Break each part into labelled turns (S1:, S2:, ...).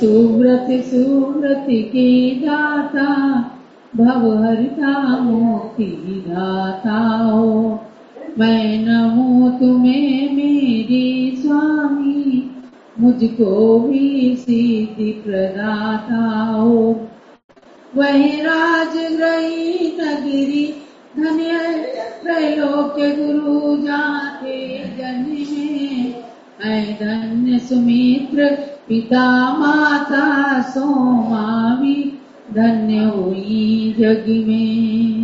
S1: सुव्रत सुव्रत के दाता भवहरता मुक्ति दाता हो। मैं नमो तुम्हें मेरे स्वामी, मुझको भी सिद्धि प्रदाता हो। वह राजगृही नगरी धन्य त्रैलोक्य गुरु जाते जन्मे। मैं धन्य सुमित्र पिता माता सोमावी, धन्य हुई जग में।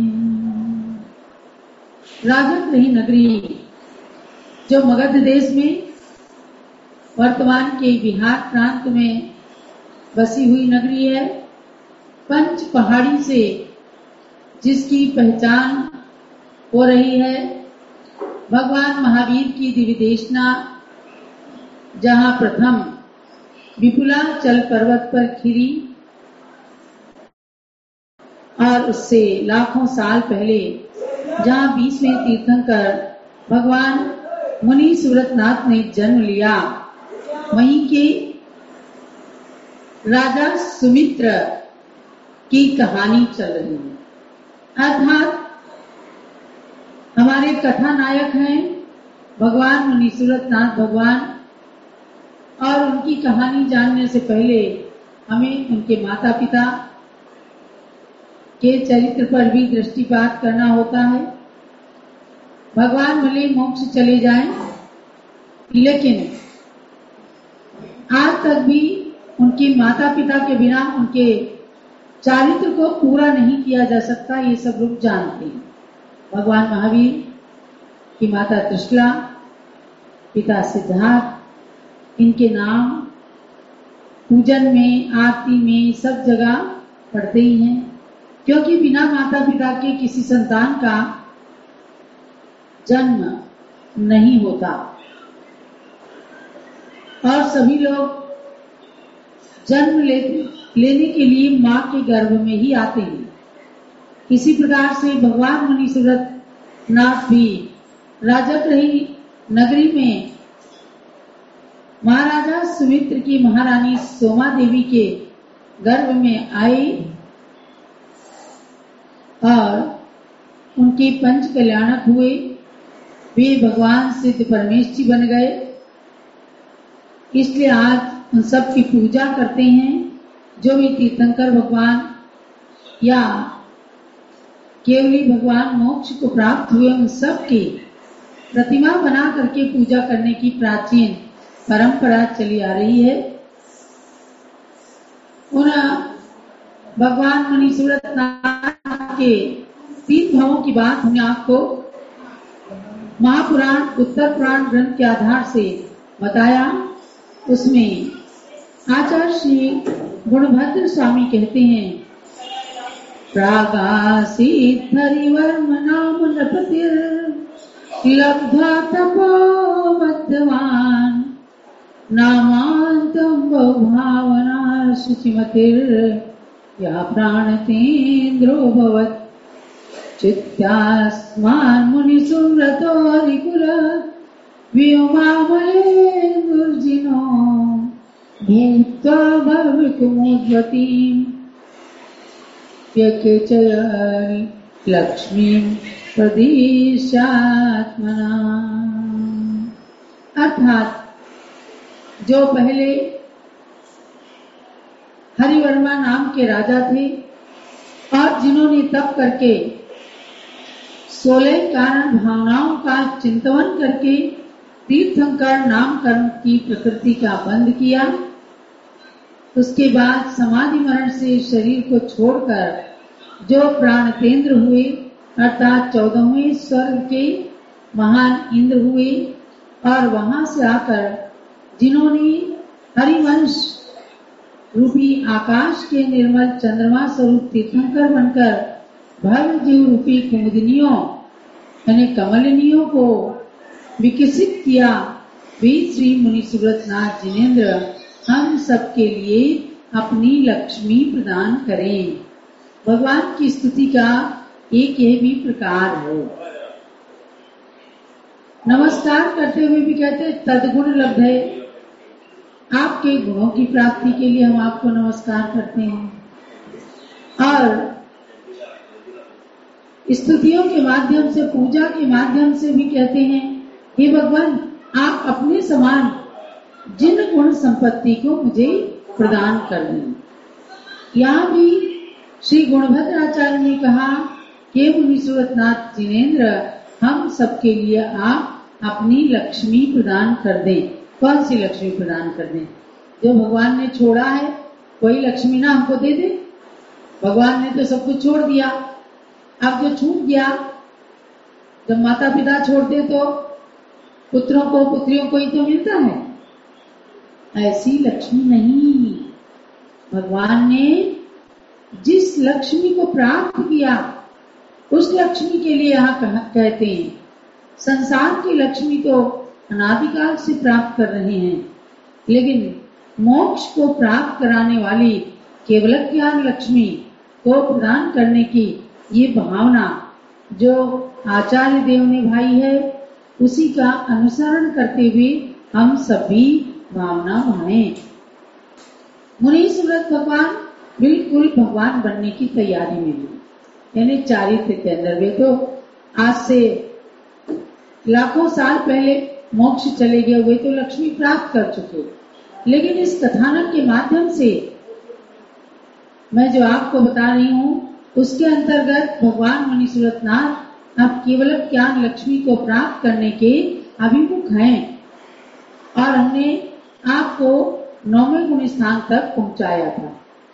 S1: राजगृही नगरी जो मगध देश में वर्तमान के बिहार प्रांत में बसी हुई नगरी है, पंच पहाड़ी से जिसकी पहचान हो रही है। भगवान महावीर की दिव्य देशना जहाँ प्रथम विपुलाचल पर्वत पर खिरी और उससे लाखों साल पहले जहाँ 20वें तीर्थंकर भगवान मुनि सुव्रतनाथ ने जन्म लिया, वहीं के राजा सुमित्र की कहानी चल रही है। अर्थात हमारे कथानायक हैं भगवान मुनि सुव्रतनाथ भगवान, और उनकी कहानी जानने से पहले हमें उनके माता पिता के चरित्र पर भी दृष्टिपात करना होता है। भगवान भले मोक्ष चले जाएं, लेकिन आज तक भी उनके माता पिता के बिना उनके चारित्र को पूरा नहीं किया जा सकता, ये सब लोग जानते हैं। भगवान महावीर की माता त्रिशला, पिता सिद्धार्थ, इनके नाम पूजन में, आरती में, सब जगह पढ़ते ही हैं, क्योंकि बिना माता पिता के किसी संतान का जन्म नहीं होता और सभी लोग जन्म लेने के लिए माँ के गर्भ में ही आते हैं। इसी प्रकार से भगवान मुनि सुव्रतनाथ भी राजगृही नगरी में महाराजा सुमित्र की महारानी सोमा देवी के गर्भ में आए और उनके पंच कल्याणक हुए। वे भगवान सिद्ध परमेश्वरी बन गए। इसलिए आज उन सब की पूजा करते हैं। जो भी तीर्थंकर भगवान या केवली भगवान मोक्ष को प्राप्त हुए, उन सब की प्रतिमा बना करके पूजा करने की प्राचीन परंपरा चली आ रही है। उन भगवान मुनि सुव्रतनाथ के 3 भावों की बात हमने आपको महापुराण उत्तर पुराण ग्रंथ के आधार से बताया। उसमें आचार्य श्री गुणभद्र स्वामी कहते हैं, प्रागासीत् हरिवर्म नाम नृपतिर् लब्ध्वा तपोवद्वान् नामान्तं बहुभावना शुचिमतिर् या प्राणतेन्द्रो भवत् चित्तास्मान् मुनिसुव्रतो हरिकुल व्योमामलेन्दुर्जिनो भूत्वा भविकुमुद्वतीम् व्यकेचयन् लक्ष्मीं प्रदिशात्मना। अर्थात जो पहले हरिवर्मा नाम के राजा थे और जिन्होंने तप करके 16 कारण भावनाओं का चिंतन करके तीर्थंकर नामकरण की प्रकृति का बंद किया, उसके बाद समाधि मरण से शरीर को छोड़कर जो प्राणतेंद्र हुए, अर्थात 14वें स्वर्ग के महान इंद्र हुए, और वहां से आकर जिन्होंने हरिवंश रूपी आकाश के निर्मल चंद्रमा स्वरूप तीर्थंकर बनकर भव्य जीव रूपी कुमुदिनियों यानी कमलिनियों को विकसित किया, वे श्री मुनि सुव्रतनाथ जिनेन्द्र हम सबके लिए अपनी लक्ष्मी प्रदान करें। भगवान की स्तुति का एक यह भी प्रकार है। नमस्कार करते हुए भी कहते तदगुण लब्धे, आपके गुणों की प्राप्ति के लिए हम आपको नमस्कार करते हैं और स्तुतियों के माध्यम से, पूजा के माध्यम से भी कहते हैं, हे भगवान, आप अपने समान जिन गुण संपत्ति को मुझे प्रदान कर दें। यहाँ भी श्री गुणभद्राचार्य ने कहा कि मुनि सुरतनाथ जिनेन्द्र, हम सबके लिए आप अपनी लक्ष्मी प्रदान कर दें। कौन सी लक्ष्मी प्रदान कर दें? जो भगवान ने छोड़ा है वही लक्ष्मी ना हमको दे दे। भगवान ने तो सब कुछ छोड़ दिया, अब जो छूट गया, जब माता पिता छोड़ते तो पुत्रों को पुत्रियों को ही तो मिलता है, ऐसी लक्ष्मी नहीं। भगवान ने जिस लक्ष्मी को प्राप्त किया उस लक्ष्मी के लिए यहाँ कहते हैं, संसार की लक्ष्मी तो अनादिकाल से प्राप्त कर रहे हैं, लेकिन मोक्ष को प्राप्त कराने वाली केवल ज्ञान लक्ष्मी को प्रदान करने की ये भावना जो आचार्य देव ने भाई है, उसी का अनुसरण करते हुए हम सभी भावना भाएं। मुनि सुरत भगवान बिल्कुल भगवान बनने की तैयारी में है, यानी चारित्र के अंदर। वे तो आज से लाखों साल पहले मोक्ष चले गए, वे तो लक्ष्मी प्राप्त कर चुके, लेकिन इस कथानक के माध्यम से मैं जो आपको बता रही हूँ उसके अंतर्गत भगवान मुनि सुरतनाथ अब केवल ज्ञान लक्ष्मी को प्राप्त करने के अभिमुख हैं और हमने आपको 9वें गुण स्थान तक पहुंचाया था।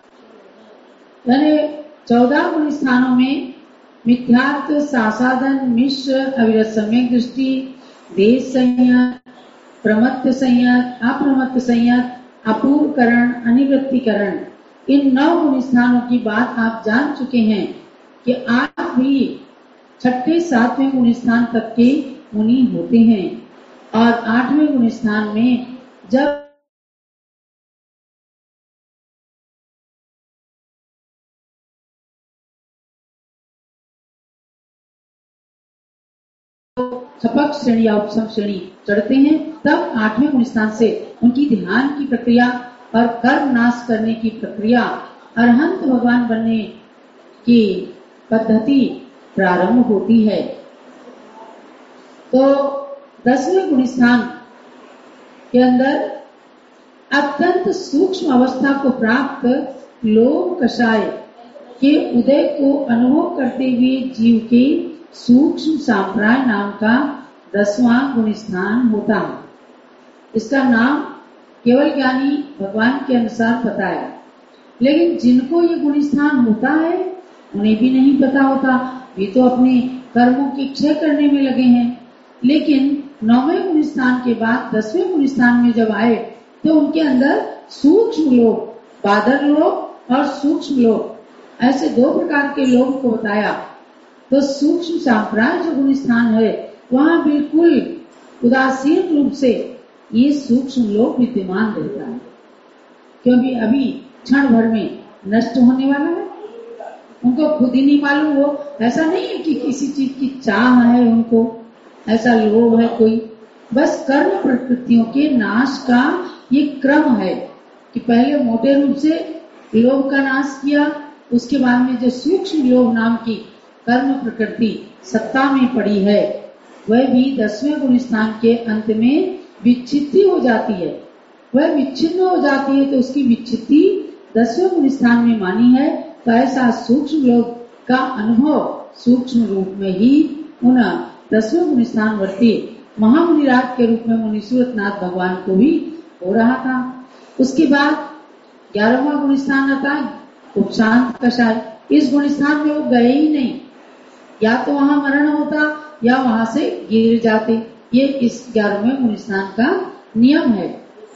S1: यानी 14 गुण स्थानों में मिथ्यार्थ, सासाधन, मिश्र, अविरत सम्यक दृष्टि, देश संयत, प्रमत्त संयत, अप्रमत्त संयत, अपूर्वकरण, अनिवृत्तिकरण, इन 9 गुण स्थानों की बात आप जान चुके हैं कि आज भी 6ठे 7वें गुण स्थान तक के मुनि होते हैं और 8वें गुण स्थान में जब सपक श्रेणी या उपसम श्रेणी चढ़ते हैं, तब 8वें गुण स्थान से उनकी ध्यान की प्रक्रिया और कर्म नाश करने की प्रक्रिया, अरहंत भगवान बनने की पद्धति प्रारंभ होती है। तो 10वें गुण स्थान के अंदर अत्यंत सूक्ष्म अवस्था को प्राप्त लोभ कषाय के उदय को अनुभव करते हुए जीव के सूक्ष्म सांप्राय नाम का 10वां गुण स्थान होता है। इसका नाम केवल ज्ञानी भगवान के अनुसार पता है, लेकिन जिनको ये गुण स्थान होता है उन्हें भी नहीं पता होता, वे तो अपने कर्मों की क्षय करने में लगे हैं। लेकिन 9वें गुण स्थान के बाद 10वें गुण स्थान में जब आए तो उनके अंदर सूक्ष्म लोभ, बादर लोभ और सूक्ष्म लोभ, ऐसे 2 प्रकार के लोभ को बताया। तो सूक्ष्म सांप्राय जो गुण स्थान है वहाँ बिल्कुल उदासीन रूप से ये सूक्ष्म लोभ विद्यमान रहता है, क्योंकि अभी क्षण भर में नष्ट होने वाला है। उनको खुद ही नहीं मालूम, वो ऐसा नहीं है कि किसी चीज की चाह है उनको, ऐसा लोभ है कोई, बस कर्म प्रकृतियों के नाश का ये क्रम है कि पहले मोटे रूप से लोभ का नाश किया, उसके बाद में जो सूक्ष्म लोभ नाम की कर्म प्रकृति सत्ता में पड़ी है वह भी 10वें गुण स्थान के अंत में विच्छित्ति हो जाती है। वह विच्छिन्न हो जाती है तो उसकी विच्छित्ति 10वें गुण स्थान में मानी है। तो ऐसा सूक्ष्म लोभ का अनुभव सूक्ष्म रूप में ही उन 10वें गुण स्थान वर्ती महामुनिराज के रूप में मुनि सुरतनाथ भगवान को भी हो रहा था। उसके बाद 11वां गुण स्थान आता है उपशांत कषाय। इस गुण स्थान में वो गए ही नहीं, या तो वहां मरण होता या वहां से गिर जाते। ये इस 11वें गुण स्थान का नियम है।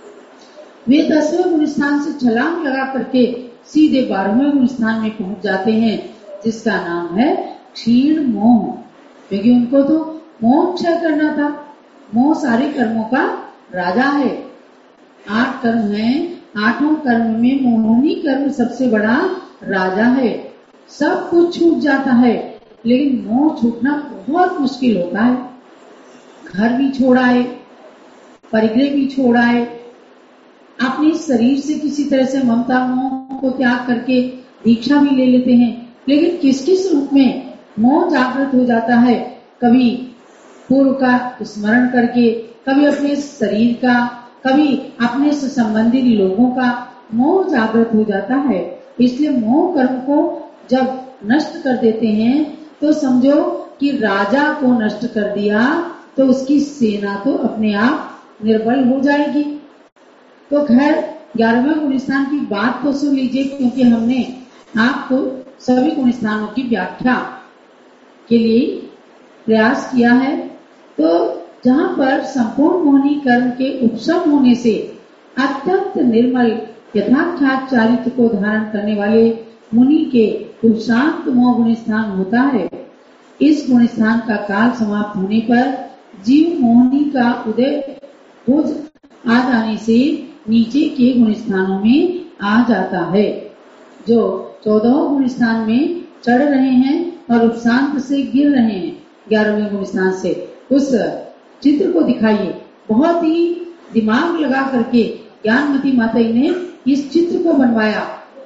S1: वे 10वें गुण स्थान से छलांग लगा करके सीधे 12वें गुण स्थान में पहुंच जाते हैं, जिसका नाम है क्षीण मोह, क्योंकि उनको तो मोह क्षय करना था। मोह सारे कर्मों का राजा है। 8 कर्म हैं, 8 कर्म में मोहनी कर्म सबसे बड़ा राजा है। सब कुछ छूट जाता है, लेकिन मोह छूटना बहुत मुश्किल होता है। घर भी छोड़ाए, परिग्रह भी छोड़ाए, अपने शरीर से किसी तरह से ममता मोह को त्याग करके दीक्षा भी ले लेते हैं, लेकिन किस किस रूप में मोह जागृत हो जाता है। कभी पूर्व का स्मरण करके, कभी अपने शरीर का, कभी अपने से संबंधित लोगों का मोह जागृत हो जाता है। इसलिए मोह कर्म को जब नष्ट कर देते हैं तो समझो कि राजा को नष्ट कर दिया तो उसकी सेना तो अपने आप निर्बल हो जाएगी। तो खैर 11वें गुण स्थान की बात तो सुन लीजिए, क्योंकि हमने आपको सभी गुण स्थानों की व्याख्या के लिए प्रयास किया है। तो जहाँ पर संपूर्ण मोहनी कर्म के उपशम होने से अत्यंत निर्मल यथाख्यात चारित्र को धारण करने वाले मुनि के शांत मोह गुण स्थान होता है। इस गुण स्थान का काल समाप्त होने पर जीव मोहनी का उदय हो आ जाने से नीचे के गुण स्थानों में आ जाता है। जो 14 गुण स्थान में चढ़ रहे हैं और उपशांत से गिर रहे हैं 11वें गुण स्थान से, उस चित्र को दिखाइए। बहुत ही दिमाग लगा करके ज्ञानमती माता ने इस चित्र को बनवाया।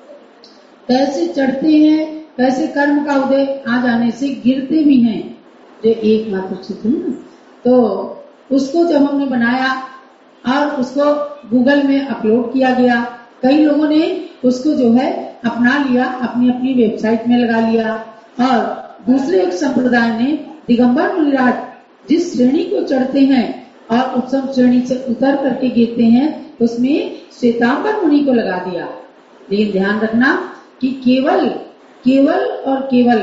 S1: कैसे चढ़ते हैं, कैसे कर्म का उदय आ जाने से गिरते भी हैं, जो एकमात्र चित्र है। तो उसको जब हमने बनाया और उसको गूगल में अपलोड किया गया, कई लोगों ने उसको जो है अपना लिया, अपनी अपनी वेबसाइट में लगा लिया। और दूसरे एक संप्रदाय ने दिगंबर मुनिराज जिस श्रेणी को चढ़ते हैं और उत्तम श्रेणी से उतर करके गिरते हैं, उसमें श्वेतांबर मुनि को लगा दिया। लेकिन ध्यान रखना कि केवल और केवल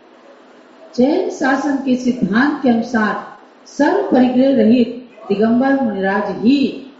S1: जैन शासन के सिद्धांत के अनुसार सर्व परिग्रह रहित दिगंबर मुनिराज ही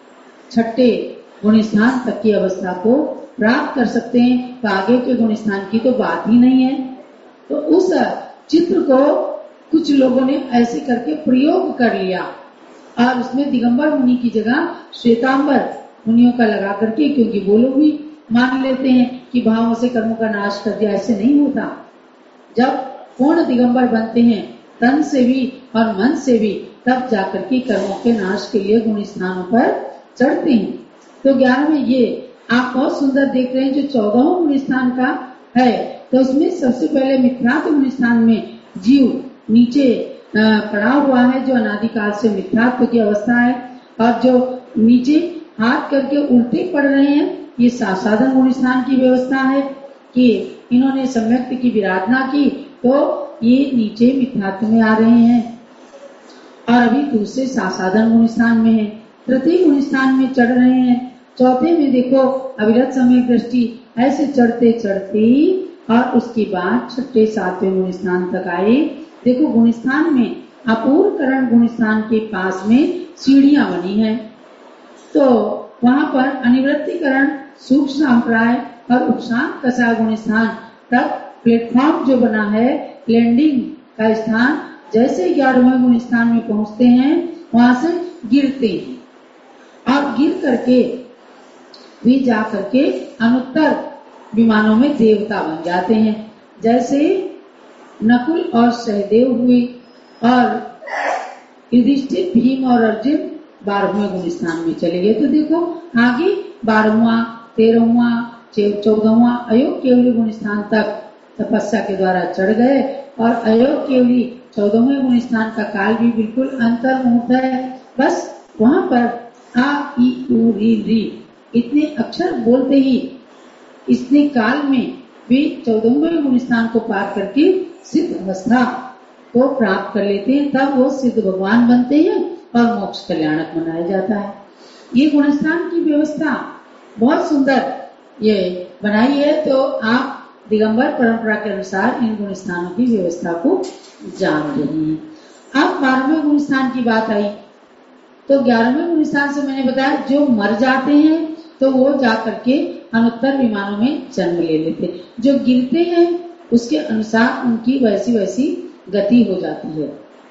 S1: छठे गुण स्थान तक की अवस्था को प्राप्त कर सकते हैं। तो आगे के गुण स्थान की तो बात ही नहीं है। तो उस चित्र को कुछ लोगों ने ऐसे करके प्रयोग कर लिया और उसमें दिगंबर मुनि की जगह श्वेतांबर मुनियों का लगा करके, क्योंकि वो लोग भी मान लेते हैं कि भावों से कर्मों का नाश कर दिया। ऐसे नहीं होता। जब पूर्ण दिगंबर बनते हैं तन से भी और मन से भी, तब जाकर के कर्मों के नाश के लिए गुण स्थानों पर चढ़ते हैं। तो 11वें ये आप बहुत सुंदर देख रहे हैं, जो 14वां गुण स्थान का है। तो उसमें सबसे पहले मिथ्यात्व गुण स्थान में जीव नीचे पड़ा हुआ है, जो अनादिकाल से मिथ्यात्व की अवस्था है। और जो नीचे हाथ करके उल्टे पड़ रहे हैं, ये साधन गुण स्थान की व्यवस्था है कि इन्होंने सम्यक्त की विराधना की तो ये नीचे मिथ्यात्व में आ रहे हैं और अभी दूसरे साधन गुण स्थान में है। तृतीय गुण स्थान में चढ़ रहे हैं। चौथे में देखो अविरत समय दृष्टि, ऐसे चढ़ते चढ़ते और उसके बाद छठे 7वें गुण स्थान तक आए। देखो गुण स्थान में अपूर्व करण गुण स्थान के पास में सीढ़ियां बनी है। तो वहाँ पर अनिवृत्तिकरण, सूक्ष्म संप्राय और उपशांत कसा गुण स्थान तक प्लेटफॉर्म जो बना है, लैंडिंग का स्थान, जैसे 11वें गुण स्थान में पहुंचते हैं वहां से गिरते हैं और गिर करके भी जा करके अनुत्तर विमानों में देवता बन जाते हैं। जैसे नकुल और सहदेव हुए और युधिष्ठिर, भीम और अर्जुन 12वें गुण स्थान में चले गए। तो देखो आगे 12वां, 13वां, 14वां अयोग केवली गुण स्थान तक तपस्या के द्वारा चढ़ गए और अयोग केवली 14वें गुण स्थान का काल भी बिल्कुल अंतर्मुख है। बस वहाँ पर आ ई उ री इतने अक्षर बोलते ही इतने काल में वे 14वें गुण स्थान को पार करके सिद्ध अवस्था को प्राप्त कर लेते हैं। तब वो सिद्ध भगवान बनते हैं और मोक्ष कल्याणक मनाया जाता है। ये गुण स्थान की व्यवस्था बहुत सुंदर ये बनाई है। तो आप दिगंबर परंपरा के अनुसार इन गुण स्थानों की व्यवस्था को जान रहे हैं। अब 12वें गुण स्थान की बात आई तो 11वें गुण स्थान से मैंने बताया जो मर जाते हैं तो वो जा करके अनुत्तर विमानों में जन्म ले लेते। जो गिरते हैं उसके अनुसार उनकी वैसी गति हो जाती है।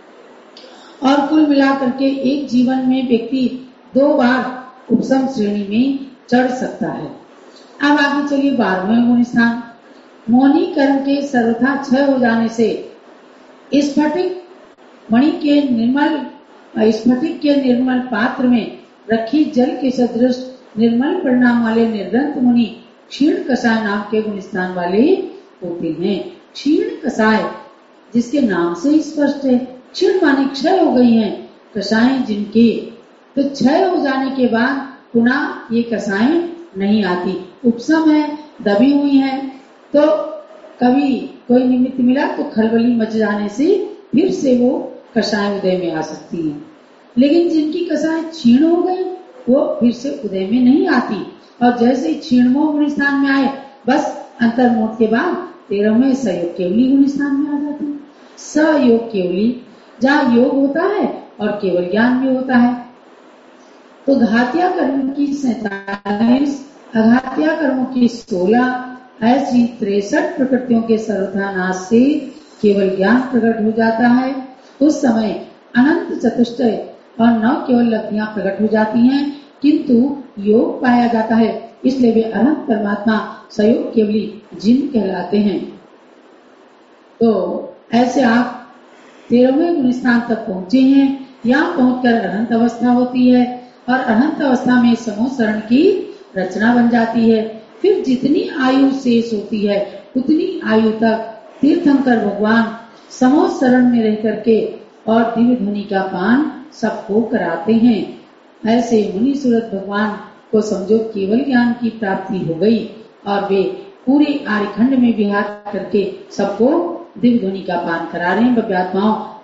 S1: और कुल मिलाकर के एक जीवन में व्यक्ति 2 बार उपसम श्रेणी में चढ़ सकता है। अब आगे चलिए 12वें गुण स्थान। मोहनी कर्म के सर्वथा क्षय हो जाने से स्फटिक के निर्मल पात्र में रखी जल के सदृश निर्मल परिणाम वाले निर्दंत मुनि क्षीण कषाय नाम के गुण स्थान वाले होते हैं। क्षीण कषाय जिसके नाम से स्पष्ट है, क्षीण माने क्षय हो गई है, कषाय जिनके, तो क्षय हो जाने के बाद पुनः ये कषाय नहीं आती, उपशम है, दबी हुई है, तो कभी कोई निमित्त मिला तो खलबली मच जाने से फिर से वो कषाय उदय में आ सकती है। लेकिन जिनकी कषाय क्षीण हो गई वो फिर से उदय में नहीं आती, और जैसे ही क्षीणमोह गुण स्थान में आए बस अंतर्मोद के बाद 13वें सयोग केवली गुण स्थान में आ जाती है। सयोग केवली जहाँ योग होता है और केवल ज्ञान भी होता है। तो घातिया कर्म की 47, अघातिया कर्मों की 16, ऐसी 63 प्रकृतियों के सर्वथा नाश से केवल ज्ञान प्रकट हो जाता है। उस समय अनंत चतुष्टय और 9 केवल लब्धियां प्रकट हो जाती हैं, किंतु योग पाया जाता है, इसलिए वे अनंत परमात्मा सयोग केवली जिन कहलाते हैं। तो ऐसे आप 13वें गुण स्थान तक पहुंचे हैं। यहाँ पहुंचकर अनंत अवस्था होती है और अनंत अवस्था में समोसरण की रचना बन जाती है। फिर जितनी आयु शेष होती है उतनी आयु तक तीर्थंकर भगवान समोसरण में रह करके और दिव्य ध्वनि का पान सबको कराते हैं। ऐसे मुनि सूरत भगवान को समझो केवल ज्ञान की प्राप्ति हो गई और वे पूरे आर्यखंड में विहार करके सबको दिव्य ध्वनि का पान करा रहे हैं। बब्यात्माओं